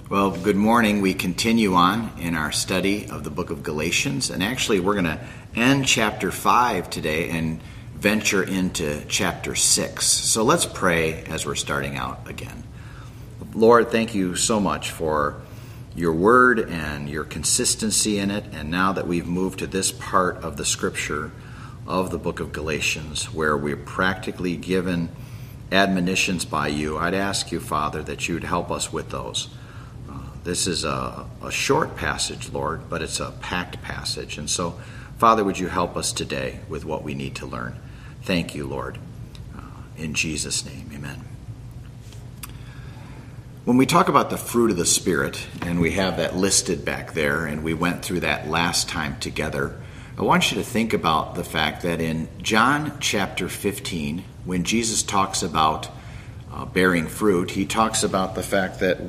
Well, good morning. We continue on in our study of the book of Galatians, and actually we're going to end chapter 5 today and venture into chapter 6. So let's pray as we're starting out again. Lord, thank you so much for your word and your consistency in it, and now that we've moved to this part of the scripture of the book of Galatians where we're practically given admonitions by you, I'd ask you, Father, that you'd help us with those. This is a short passage, Lord, but it's a packed passage. And so, Father, would you help us today with what we need to learn? Thank you, Lord. In Jesus' name, amen. When we talk about the fruit of the Spirit, and we have that listed back there, and we went through that last time together, I want you to think about the fact that in John chapter 15, when Jesus talks about bearing fruit, he talks about the fact that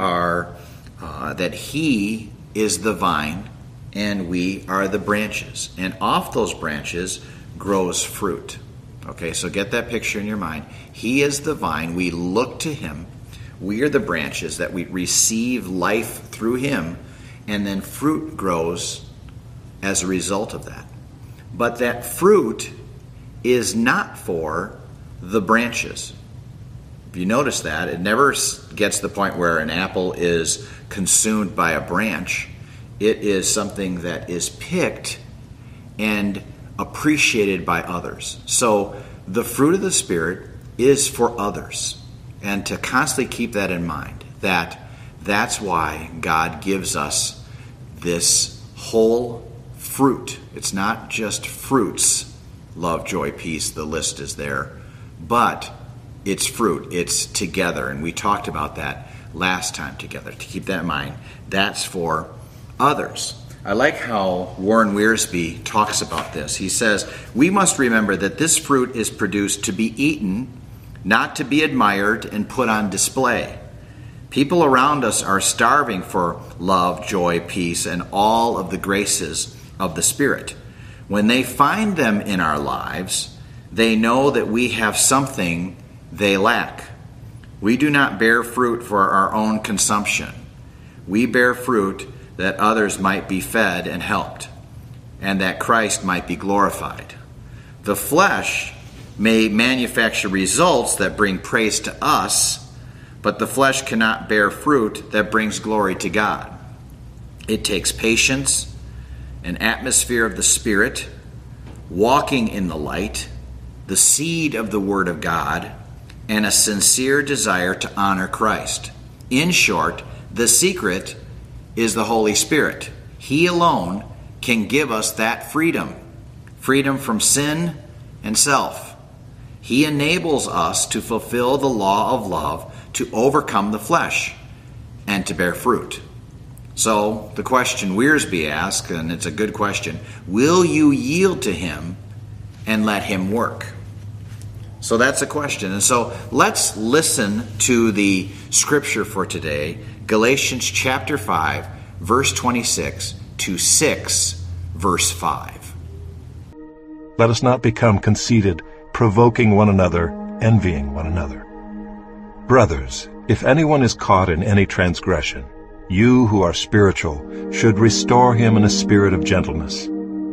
that he is the vine and we are the branches. And off those branches grows fruit. Okay, so get that picture in your mind. He is the vine. We look to him. We are the branches that we receive life through him. And then fruit grows as a result of that. But that fruit is not for the branches. If you notice that, it never gets to the point where an apple is consumed by a branch. It is something that is picked and appreciated by others. So the fruit of the Spirit is for others. And to constantly keep that in mind, that's why God gives us this whole fruit. It's not just fruits, love, joy, peace, the list is there, but it's fruit. It's together. And we talked about that last time together. To keep that in mind, that's for others. I like how Warren Wiersbe talks about this. He says, we must remember that this fruit is produced to be eaten, not to be admired and put on display. People around us are starving for love, joy, peace, and all of the graces of the Spirit. When they find them in our lives, they know that we have something they lack. We do not bear fruit for our own consumption. We bear fruit that others might be fed and helped, and that Christ might be glorified. The flesh may manufacture results that bring praise to us, but the flesh cannot bear fruit that brings glory to God. It takes patience, an atmosphere of the Spirit, walking in the light, the seed of the Word of God, and a sincere desire to honor Christ. In short, the secret is the Holy Spirit. He alone can give us that freedom from sin and self. He enables us to fulfill the law of love, to overcome the flesh, and to bear fruit. So the question Wiersbe asks, and it's a good question, will you yield to him and let him work? So that's a question. And so let's listen to the scripture for today, Galatians chapter 5, verse 26 to 6, verse 5. Let us not become conceited, provoking one another, envying one another. Brothers, if anyone is caught in any transgression, you who are spiritual should restore him in a spirit of gentleness.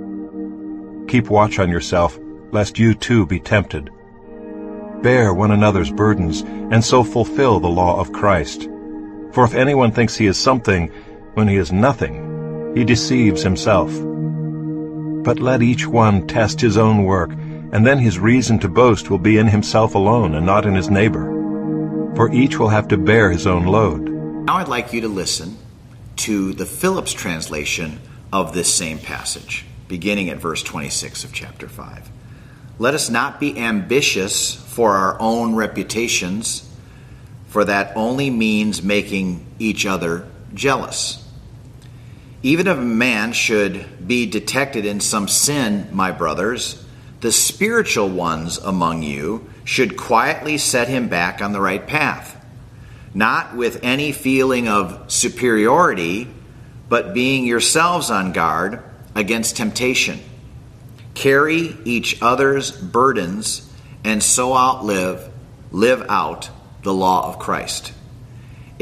Keep watch on yourself, lest you too be tempted. Bear one another's burdens, and so fulfill the law of Christ. For if anyone thinks he is something when he is nothing, he deceives himself. But let each one test his own work, and then his reason to boast will be in himself alone and not in his neighbor. For each will have to bear his own load. Now I'd like you to listen to the Phillips translation of this same passage, beginning at verse 26 of chapter 5. Let us not be ambitious for our own reputations, for that only means making each other jealous. Even if a man should be detected in some sin, my brothers, the spiritual ones among you should quietly set him back on the right path, not with any feeling of superiority, but being yourselves on guard against temptation. Carry each other's burdens and so live out the law of Christ.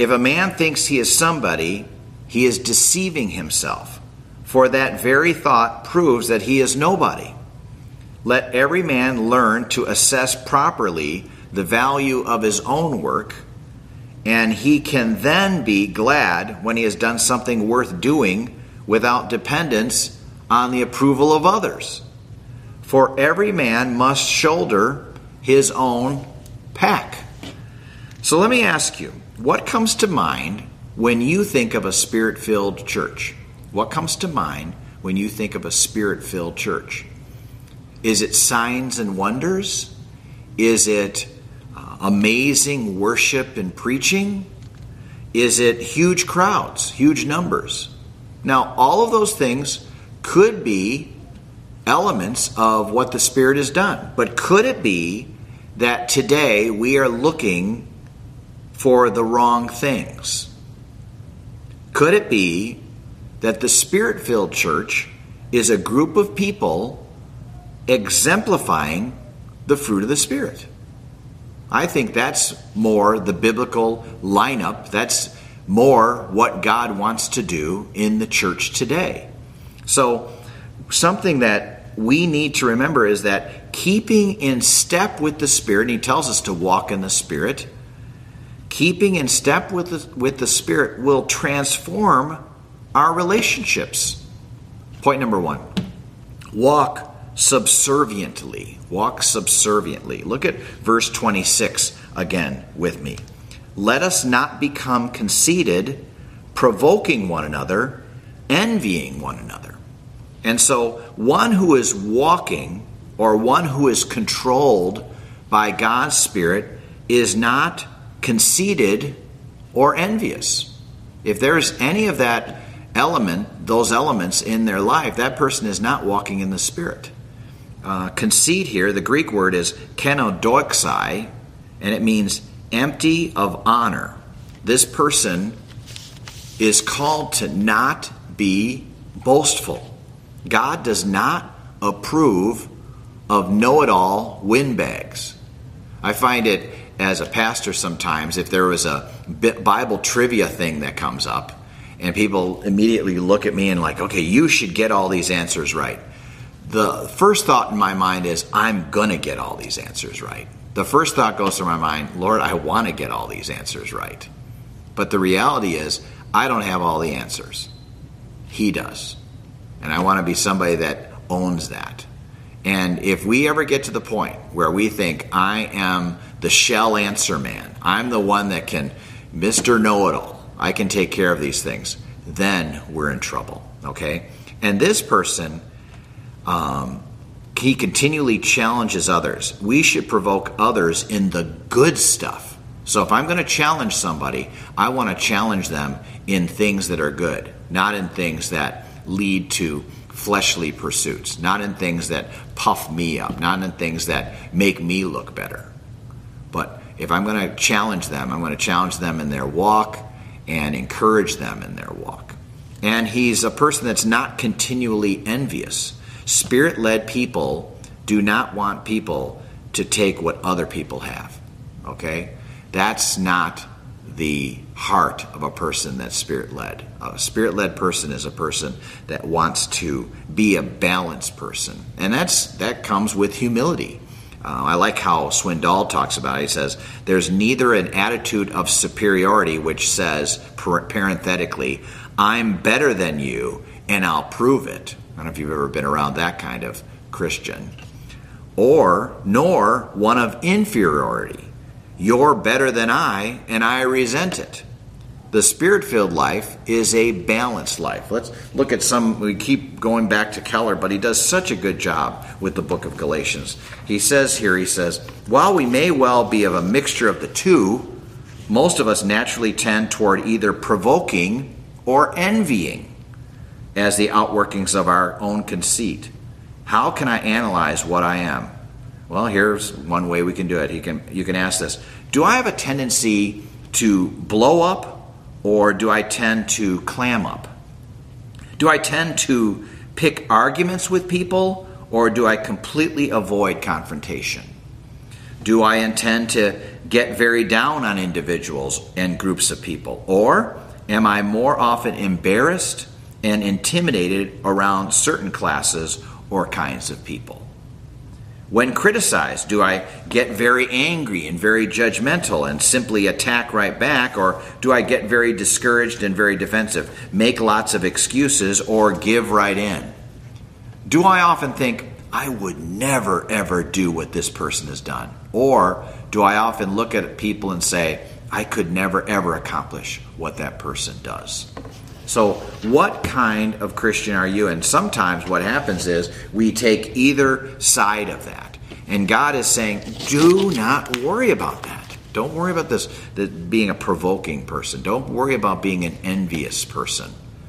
if a man thinks he is somebody, he is deceiving himself. For that very thought proves that he is nobody. Let every man learn to assess properly the value of his own work, and he can then be glad when he has done something worth doing without dependence on the approval of others. For every man must shoulder his own pack. So let me ask you, what comes to mind when you think of a Spirit-filled church? What comes to mind when you think of a Spirit-filled church? Is it signs and wonders? Is it amazing worship and preaching? Is it huge crowds, huge numbers? Now, all of those things could be elements of what the Spirit has done. But could it be that today we are looking for the wrong things? Could it be that the Spirit-filled church is a group of people exemplifying the fruit of the Spirit? I think that's more the biblical lineup. That's more what God wants to do in the church today. So something that we need to remember is that keeping in step with the Spirit, and he tells us to walk in the Spirit, keeping in step with the Spirit will transform our relationships. Point number 1, walk subserviently. Walk subserviently. Look at verse 26 again with me. Let us not become conceited, provoking one another, envying one another. And so one who is walking, or one who is controlled by God's Spirit, is not conceited or envious. If there's any of that element, those elements in their life, that person is not walking in the Spirit. Conceit here, the Greek word is kenodoxai, and it means empty of honor. This person is called to not be boastful. God does not approve of know-it-all windbags. I find it as a pastor sometimes, if there was a Bible trivia thing that comes up, and people immediately look at me and like, okay, you should get all these answers right. The first thought in my mind is, I'm going to get all these answers right. The first thought goes through my mind, Lord, I want to get all these answers right. But the reality is, I don't have all the answers. He does. And I want to be somebody that owns that. And if we ever get to the point where we think, I am the shell answer man, I'm the one that can, Mr. Know-it-all, I can take care of these things, then we're in trouble, okay? And this person, he continually challenges others. We should provoke others in the good stuff. So if I'm going to challenge somebody, I want to challenge them in things that are good, not in things that lead to fleshly pursuits, not in things that puff me up, not in things that make me look better. But if I'm going to challenge them, I'm going to challenge them in their walk and encourage them in their walk. And he's a person that's not continually envious. Spirit-led people do not want people to take what other people have. Okay? That's not the heart of a person that's Spirit-led. A Spirit-led person is a person that wants to be a balanced person. And that comes with humility. I like how Swindoll talks about it. He says, there's neither an attitude of superiority which says, parenthetically, I'm better than you and I'll prove it. I don't know if you've ever been around that kind of Christian. Nor one of inferiority. You're better than I, and I resent it. The Spirit-filled life is a balanced life. Let's look at we keep going back to Keller, but he does such a good job with the book of Galatians. He says, while we may well be of a mixture of the two, most of us naturally tend toward either provoking or envying as the outworkings of our own conceit. How can I analyze what I am? Well, here's one way we can do it. You can ask this. Do I have a tendency to blow up, or do I tend to clam up? Do I tend to pick arguments with people, or do I completely avoid confrontation? Do I intend to get very down on individuals and groups of people? Or am I more often embarrassed and intimidated around certain classes or kinds of people? When criticized, do I get very angry and very judgmental and simply attack right back? Or do I get very discouraged and very defensive, make lots of excuses, or give right in? Do I often think, I would never ever do what this person has done? Or do I often look at people and say, I could never ever accomplish what that person does? So what kind of Christian are you? And sometimes what happens is we take either side of that. And God is saying, do not worry about that. Don't worry about this being a provoking person. Don't worry about being an envious person.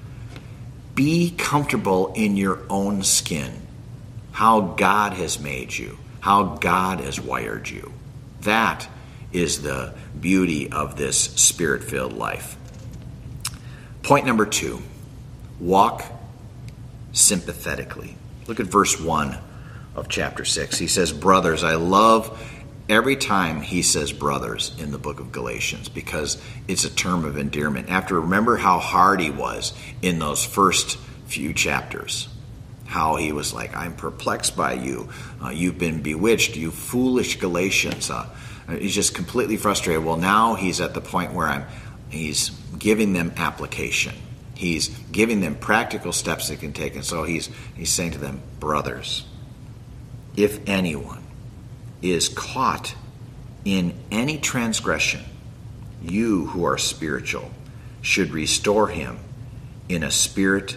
Be comfortable in your own skin. How God has made you, how God has wired you. That is the beauty of this Spirit-filled life. Point number 2, walk sympathetically. Look at verse 1 of chapter 6. He says, brothers. I love every time he says brothers in the book of Galatians because it's a term of endearment. Remember how hard he was in those first few chapters. How he was like, I'm perplexed by you. You've been bewitched, you foolish Galatians. He's just completely frustrated. Well, now he's at the point where he's giving them application. He's giving them practical steps they can take. And so he's saying to them, brothers, if anyone is caught in any transgression, you who are spiritual should restore him in a spirit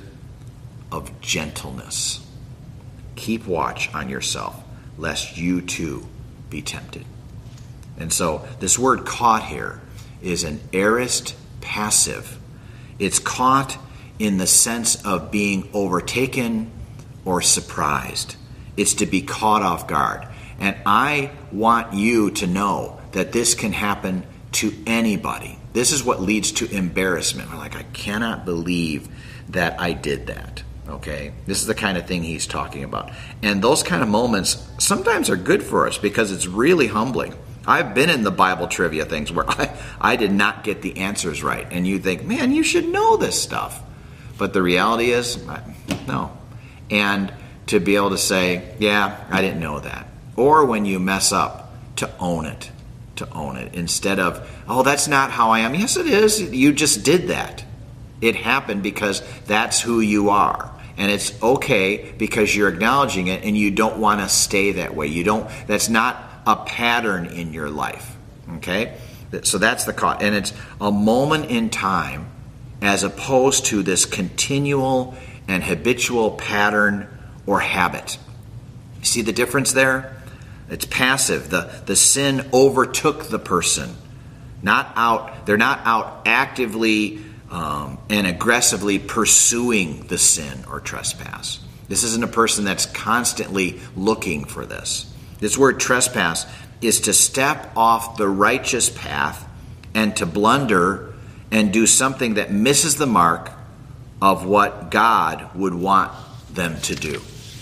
of gentleness. Keep watch on yourself, lest you too be tempted. And so this word caught here is an aorist passive. It's caught in the sense of being overtaken or surprised. It's to be caught off guard. And I want you to know that this can happen to anybody. This is what leads to embarrassment. We're like, I cannot believe that I did that. Okay? This is the kind of thing he's talking about. And those kind of moments sometimes are good for us because it's really humbling. I've been in the Bible trivia things where I did not get the answers right. And you think, man, you should know this stuff. But the reality is, no. And to be able to say, yeah, I didn't know that. Or when you mess up, to own it. To own it. Instead of, oh, that's not how I am. Yes, it is. You just did that. It happened because that's who you are. And it's okay because you're acknowledging it and you don't want to stay that way. That's not a pattern in your life. Okay? So that's the cause. And it's a moment in time as opposed to this continual and habitual pattern or habit. You see the difference there? It's passive. The sin overtook the person. They're not out actively and aggressively pursuing the sin or trespass. This isn't a person that's constantly looking for this. This word trespass is to step off the righteous path and to blunder and do something that misses the mark of what God would want them to do.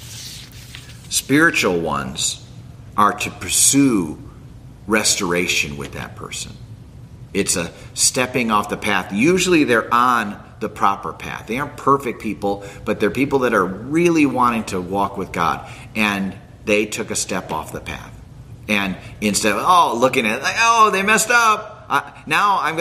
Spiritual ones are to pursue restoration with that person. It's a stepping off the path. Usually they're on the proper path. They aren't perfect people, but they're people that are really wanting to walk with God. And they took a step off the path. And instead of, looking at it, like, they messed up. I'm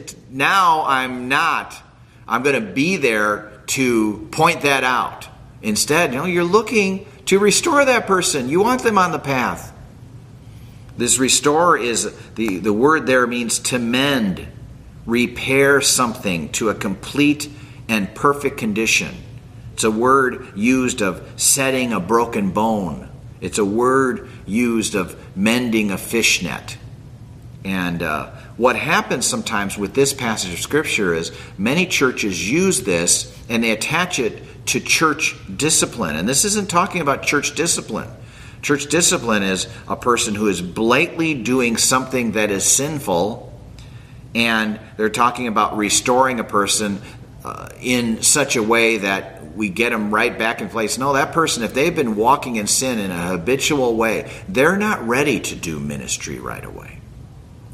going to be there to point that out. Instead, you're looking to restore that person. You want them on the path. This restore is, the word there means to mend, repair something to a complete and perfect condition. It's a word used of setting a broken bone. It's a word used of mending a fishnet. And what happens sometimes with this passage of Scripture is many churches use this and they attach it to church discipline. And this isn't talking about church discipline. Church discipline is a person who is blatantly doing something that is sinful, and they're talking about restoring a person in such a way that we get them right back in place. No, that person, if they've been walking in sin in a habitual way, they're not ready to do ministry right away.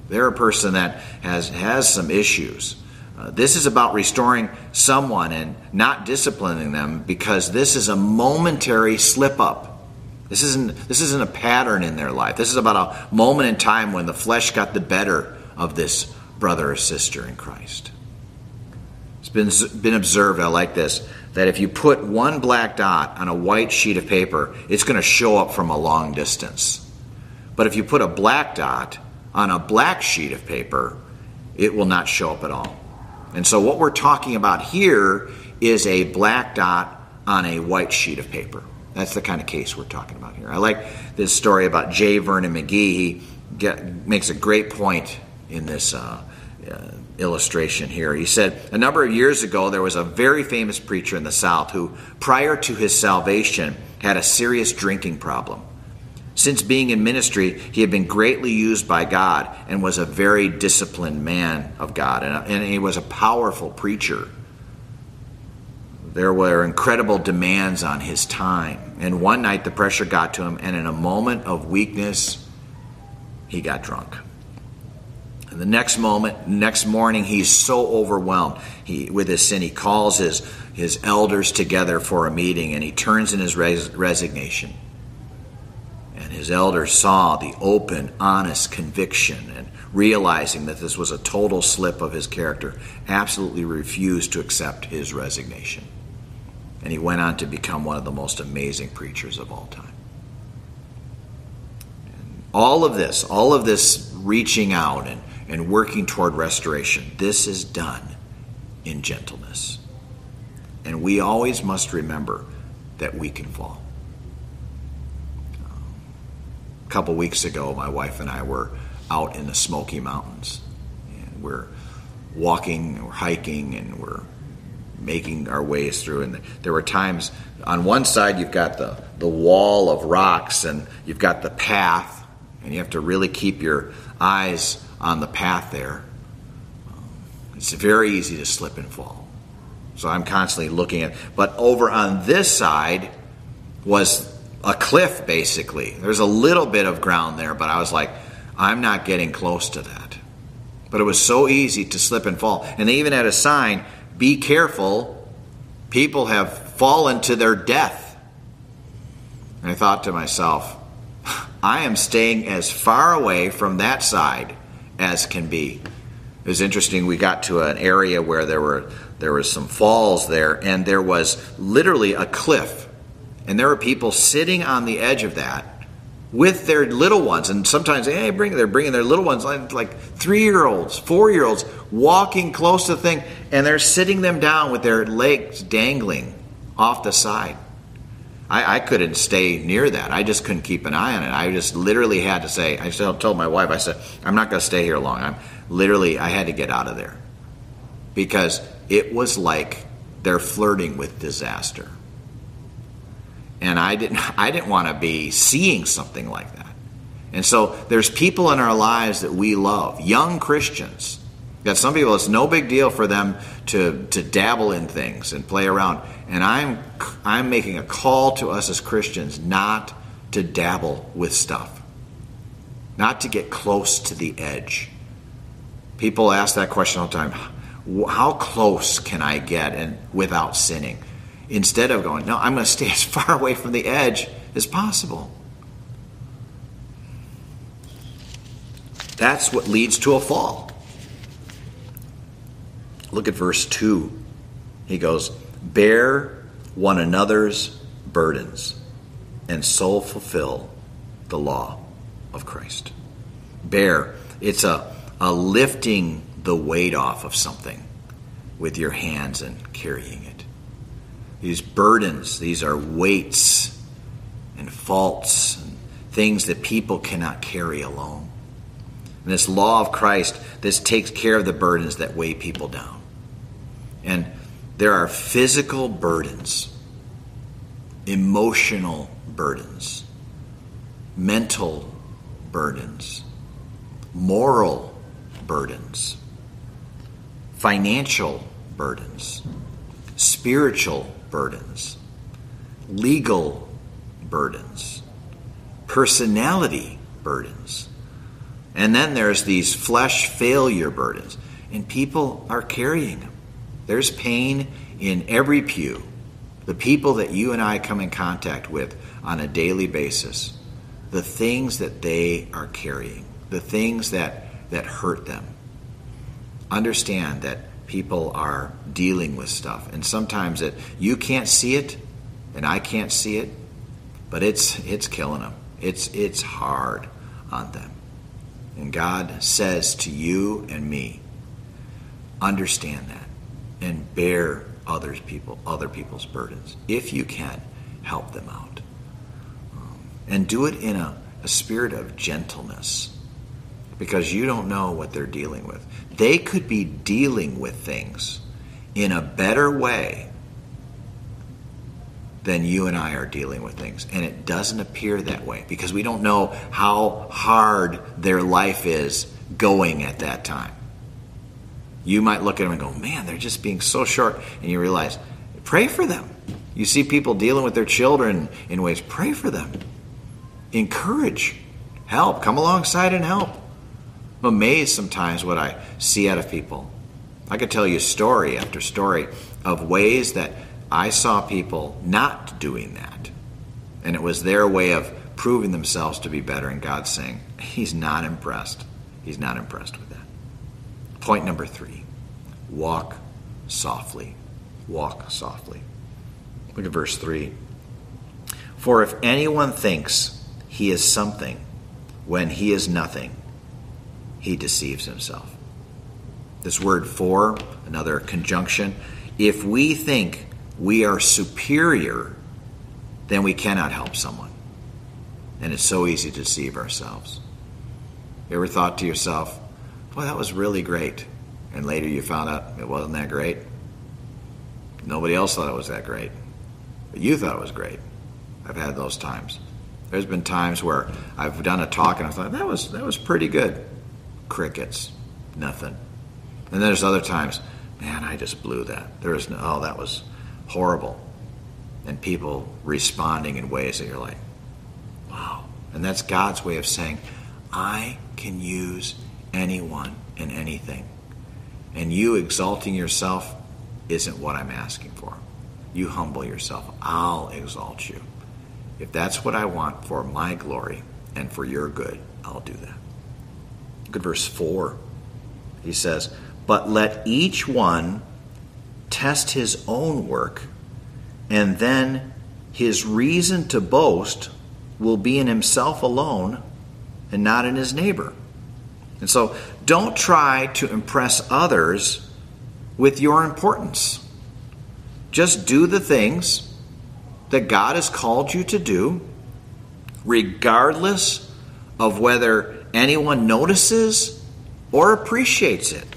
They're a person that has some issues. This is about restoring someone and not disciplining them, because this is a momentary slip up. This isn't a pattern in their life. This is about a moment in time when the flesh got the better of this brother or sister in Christ. It's been observed, I like this, that if you put one black dot on a white sheet of paper, it's going to show up from a long distance. But if you put a black dot on a black sheet of paper, it will not show up at all. And so what we're talking about here is a black dot on a white sheet of paper. That's the kind of case we're talking about here. I like this story about J. Vernon McGee. He makes a great point in this illustration here. He said, a number of years ago, there was a very famous preacher in the South who, prior to his salvation, had a serious drinking problem. Since being in ministry, he had been greatly used by God and was a very disciplined man of God. And he was a powerful preacher. There were incredible demands on his time. And one night the pressure got to him, and in a moment of weakness, he got drunk. And the next morning, he's so overwhelmed with his sin, he calls his elders together for a meeting, and he turns in his resignation. And his elders saw the open, honest conviction, and realizing that this was a total slip of his character, absolutely refused to accept his resignation. And he went on to become one of the most amazing preachers of all time. And all of this reaching out and working toward restoration, this is done in gentleness. And we always must remember that we can fall. A couple weeks ago, my wife and I were out in the Smoky Mountains, and we're walking, we're hiking, and we're making our ways through. And there were times on one side you've got the wall of rocks, and you've got the path, and you have to really keep your eyes on the path there. It's very easy to slip and fall. So I'm constantly looking at. But over on this side was a cliff, basically. There's a little bit of ground there, but I was like, I'm not getting close to that. But it was so easy to slip and fall. And they even had a sign, be careful, people have fallen to their death. And I thought to myself, I am staying as far away from that side as can be. It was interesting, we got to an area where there were some falls there, and there was literally a cliff. And there were people sitting on the edge of that with their little ones. And sometimes they're bringing their little ones, like 3-year-olds, 4-year-olds, walking close to the thing. And they're sitting them down with their legs dangling off the side. I couldn't stay near that. I just couldn't keep an eye on it. I just literally had to say, I told my wife, I said, I'm not going to stay here long. I had to get out of there. Because it was like they're flirting with disaster. And I didn't want to be seeing something like that. And so there's people in our lives that we love, young Christians, that some people, it's no big deal for them to dabble in things and play around. And I'm making a call to us as Christians not to dabble with stuff, not to get close to the edge. People ask that question all the time, how close can I get without sinning? Instead of going, no, I'm going to stay as far away from the edge as possible. That's what leads to a fall. Look at verse 2. He goes, bear one another's burdens and so fulfill the law of Christ. Bear, it's a lifting the weight off of something with your hands and carrying it. These burdens, these are weights and faults and things that people cannot carry alone. And this law of Christ, this takes care of the burdens that weigh people down. And there are physical burdens, emotional burdens, mental burdens, moral burdens, financial burdens, spiritual burdens, legal burdens, personality burdens, And then there's these flesh failure burdens, and people are carrying them. There's pain in every pew. The people that you and I come in contact with on a daily basis, the things that they are carrying, the things that hurt them. Understand that people are dealing with stuff, and sometimes you can't see it, and I can't see it, but it's killing them. It's hard on them. And God says to you and me, understand that and bear other people's burdens. If you can, help them out. And do it in a spirit of gentleness, because you don't know what they're dealing with. They could be dealing with things in a better way than you and I are dealing with things. And it doesn't appear that way because we don't know how hard their life is going at that time. You might look at them and go, man, they're just being so short. And you realize, pray for them. You see people dealing with their children in ways, pray for them. Encourage. Help. Come alongside and help. I'm amazed sometimes what I see out of people. I could tell you story after story of ways that I saw people not doing that. And it was their way of proving themselves to be better. And God's saying, He's not impressed. He's not impressed with that. Point number 3, walk softly. Walk softly. Look at verse 3. For if anyone thinks he is something when he is nothing, he deceives himself. This word for, another conjunction. If we think we are superior, then we cannot help someone. And it's so easy to deceive ourselves. You ever thought to yourself, boy, that was really great. And later you found out it wasn't that great. Nobody else thought it was that great. But you thought it was great. I've had those times. There's been times where I've done a talk and I thought, that was pretty good. Crickets. Nothing. And there's other times, man, I just blew that. That was horrible. And people responding in ways that you're like, wow. And that's God's way of saying, I can use anyone and anything. And you exalting yourself isn't what I'm asking for. You humble yourself. I'll exalt you. If that's what I want for my glory and for your good, I'll do that. Look at verse 4. He says, but let each one test his own work, and then his reason to boast will be in himself alone and not in his neighbor. And so don't try to impress others with your importance. Just do the things that God has called you to do, regardless of whether anyone notices or appreciates it.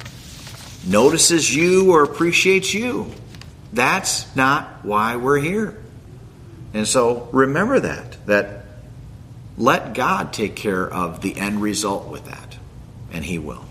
Notices you or appreciates you. That's not why we're here. And so remember that let God take care of the end result with that, and He will.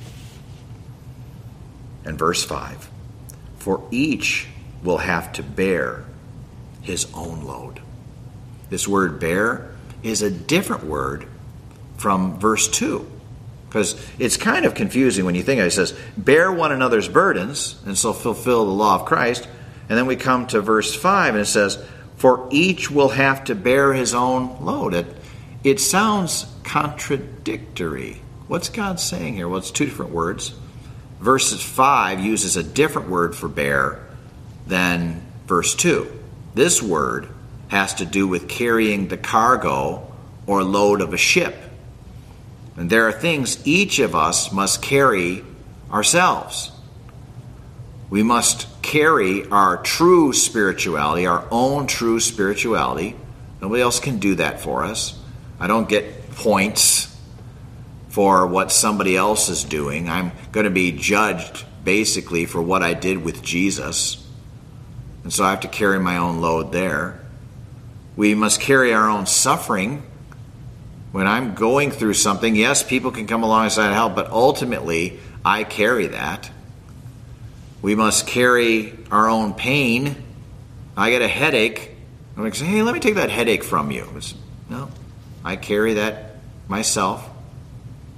And verse 5, for each will have to bear his own load. This word bear is a different word from verse 2. Because it's kind of confusing when you think of it. It says, bear one another's burdens, and so fulfill the law of Christ. And then we come to verse 5, and it says, for each will have to bear his own load. It sounds contradictory. What's God saying here? Well, it's two different words. Verse 5 uses a different word for bear than verse 2. This word has to do with carrying the cargo or load of a ship. And there are things each of us must carry ourselves. We must carry our true spirituality, our own true spirituality. Nobody else can do that for us. I don't get points for what somebody else is doing. I'm going to be judged basically for what I did with Jesus. And so I have to carry my own load there. We must carry our own suffering. When I'm going through something, yes, people can come alongside and help, but ultimately, I carry that. We must carry our own pain. I get a headache. I'm going to say, hey, let me take that headache from you. No, I carry that myself.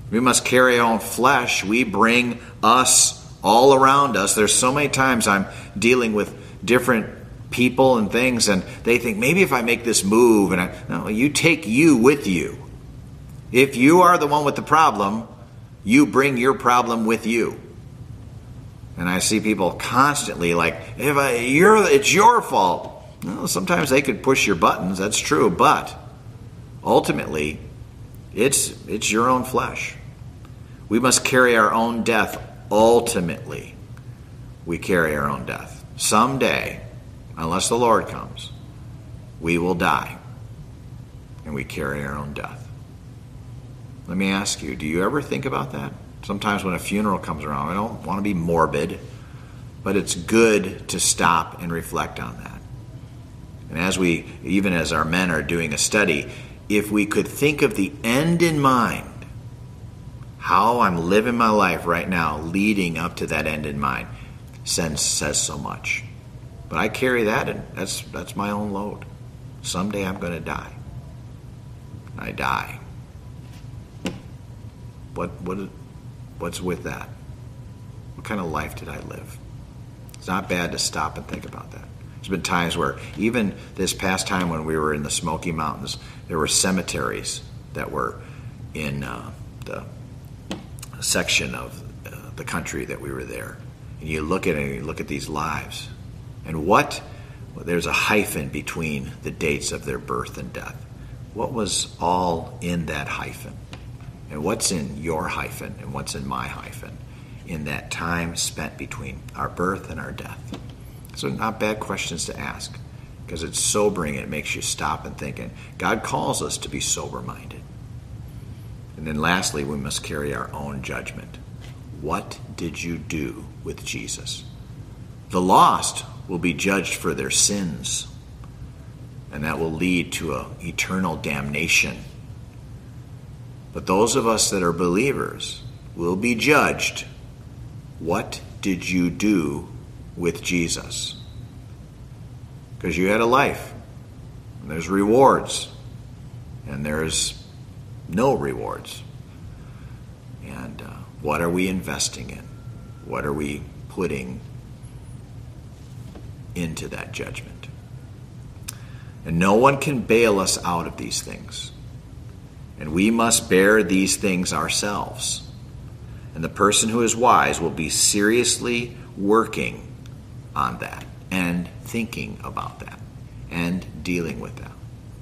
We must carry our own flesh. We bring us all around us. There's so many times I'm dealing with different people and things, and they think, maybe if I make this move, no, you take you with you. If you are the one with the problem, you bring your problem with you. And I see people constantly like, it's your fault. Well, sometimes they could push your buttons, that's true, but ultimately, it's your own flesh. We must carry our own death. Ultimately, we carry our own death. Someday, unless the Lord comes, we will die, and we carry our own death. Let me ask you, do you ever think about that? Sometimes when a funeral comes around, I don't want to be morbid, but it's good to stop and reflect on that. And even as our men are doing a study, if we could think of the end in mind, how I'm living my life right now, leading up to that end in mind, says so much. But I carry that, and that's my own load. Someday I'm going to die. I die. What's with that? What kind of life did I live? It's not bad to stop and think about that. There's been times where, even this past time when we were in the Smoky Mountains, there were cemeteries that were in the section of the country that we were there. And you look at it and you look at these lives. And there's a hyphen between the dates of their birth and death. What was all in that hyphen? And what's in your hyphen and what's in my hyphen in that time spent between our birth and our death? So not bad questions to ask, because it's sobering and it makes you stop and think. And God calls us to be sober-minded. And then lastly, we must carry our own judgment. What did you do with Jesus? The lost will be judged for their sins, and that will lead to an eternal damnation. But those of us that are believers will be judged. What did you do with Jesus? Because you had a life, and there's rewards, and there's no rewards. And what are we investing in? What are we putting into that judgment? And no one can bail us out of these things. And we must bear these things ourselves. And the person who is wise will be seriously working on that and thinking about that and dealing with that.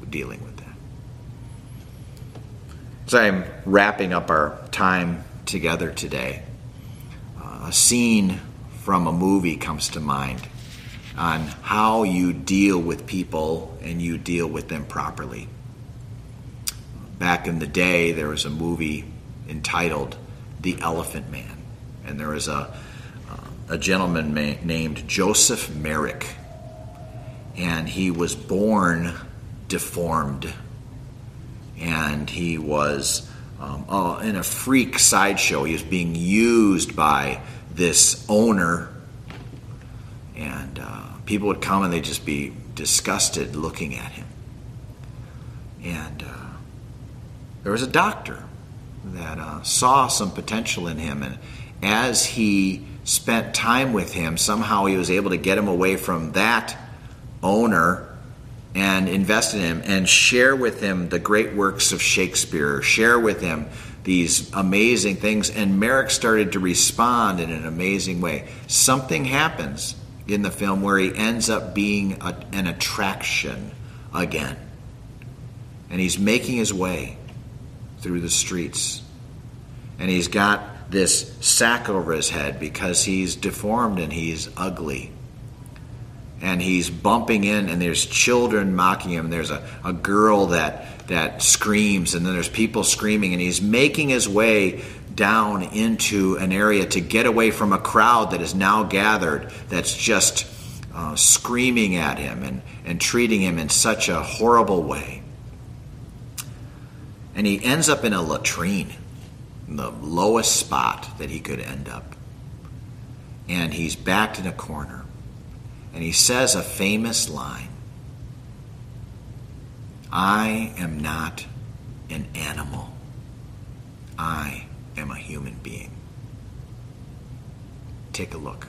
As I'm wrapping up our time together today, a scene from a movie comes to mind on how you deal with people and you deal with them properly. Back in the day, there was a movie entitled The Elephant Man, and there was a gentleman named Joseph Merrick, and he was born deformed, and he was in a freak sideshow. He was being used by this owner, and people would come and they'd just be disgusted looking at him. And there was a doctor that saw some potential in him, and as he spent time with him, somehow he was able to get him away from that owner and invest in him and share with him the great works of Shakespeare, share with him these amazing things. And Merrick started to respond in an amazing way. Something happens in the film where he ends up being an attraction again. And he's making his way through the streets. And he's got this sack over his head because he's deformed and he's ugly. And he's bumping in, and there's children mocking him. There's a girl that screams, and then there's people screaming. And he's making his way down into an area to get away from a crowd that is now gathered that's just screaming at him and treating him in such a horrible way. And he ends up in a latrine, the lowest spot that he could end up. And he's backed in a corner. And he says a famous line, "I am not an animal. I am a human being. Take a look.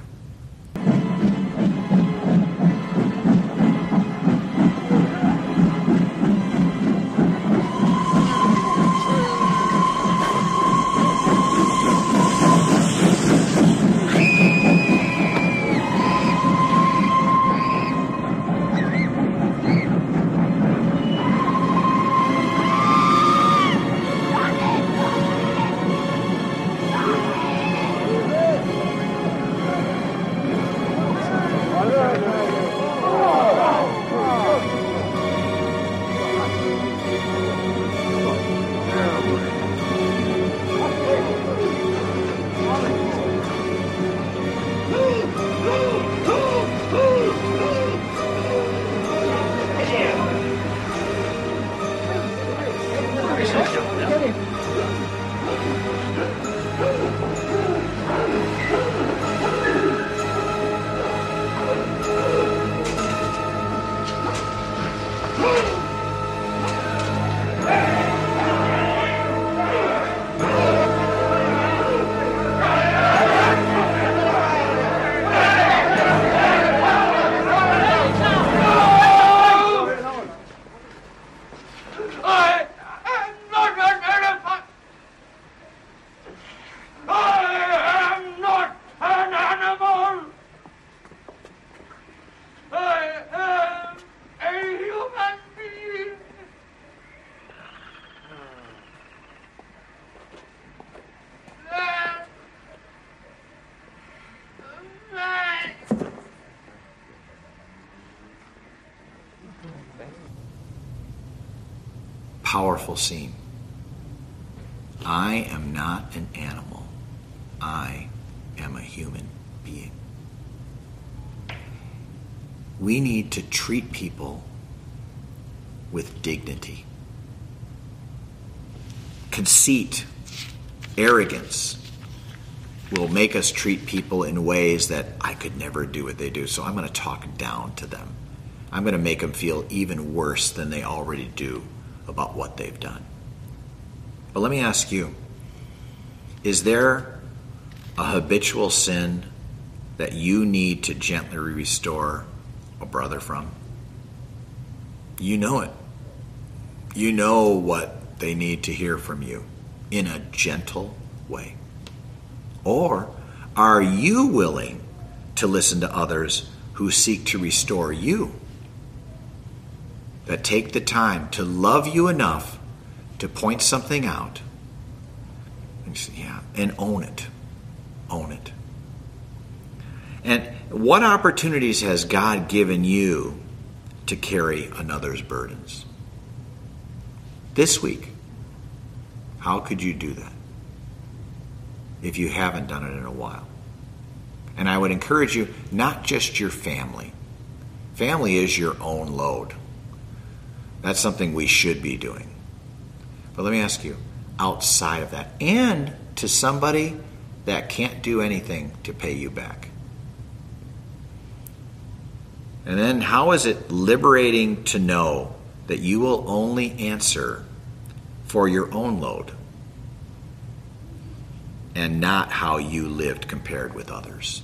Powerful scene. I am not an animal. I am a human being. We need to treat people with dignity. Conceit, arrogance will make us treat people in ways that I could never do what they do, so I'm going to talk down to them. I'm going to make them feel even worse than they already do about what they've done. But let me ask you, is there a habitual sin that you need to gently restore a brother from? You know it. You know what they need to hear from you in a gentle way. Or are you willing to listen to others who seek to restore you, that take the time to love you enough to point something out and own it? Own it. And what opportunities has God given you to carry another's burdens? This week, how could you do that if you haven't done it in a while? And I would encourage you, not just your family. Family is your own load. That's something we should be doing. But let me ask you, outside of that, and to somebody that can't do anything to pay you back. And then how is it liberating to know that you will only answer for your own load and not how you lived compared with others?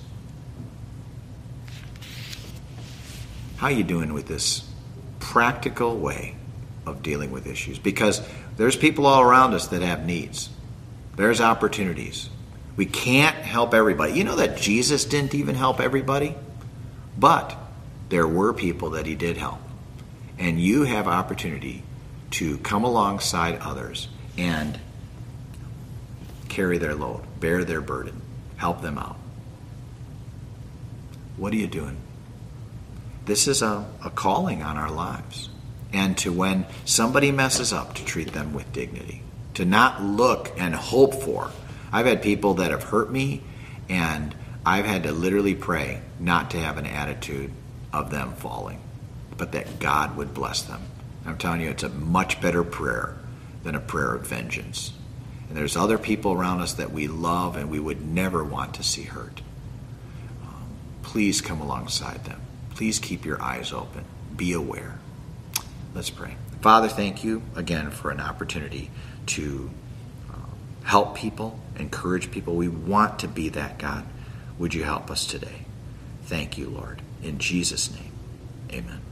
How are you doing with this practical way of dealing with issues? Because there's people all around us that have needs. There's opportunities. We can't help everybody. You know that Jesus didn't even help everybody? But there were people that he did help. And you have opportunity to come alongside others and carry their load, bear their burden, help them out. What are you doing? This is a calling on our lives. And to when somebody messes up, to treat them with dignity. To not look and hope for. I've had people that have hurt me, and I've had to literally pray not to have an attitude of them falling, but that God would bless them. I'm telling you, it's a much better prayer than a prayer of vengeance. And there's other people around us that we love and we would never want to see hurt. Please come alongside them. Please keep your eyes open. Be aware. Let's pray. Father, thank you again for an opportunity to help people encourage people. We want to be that, God. Would you help us today? Thank you, Lord. In Jesus' name, amen.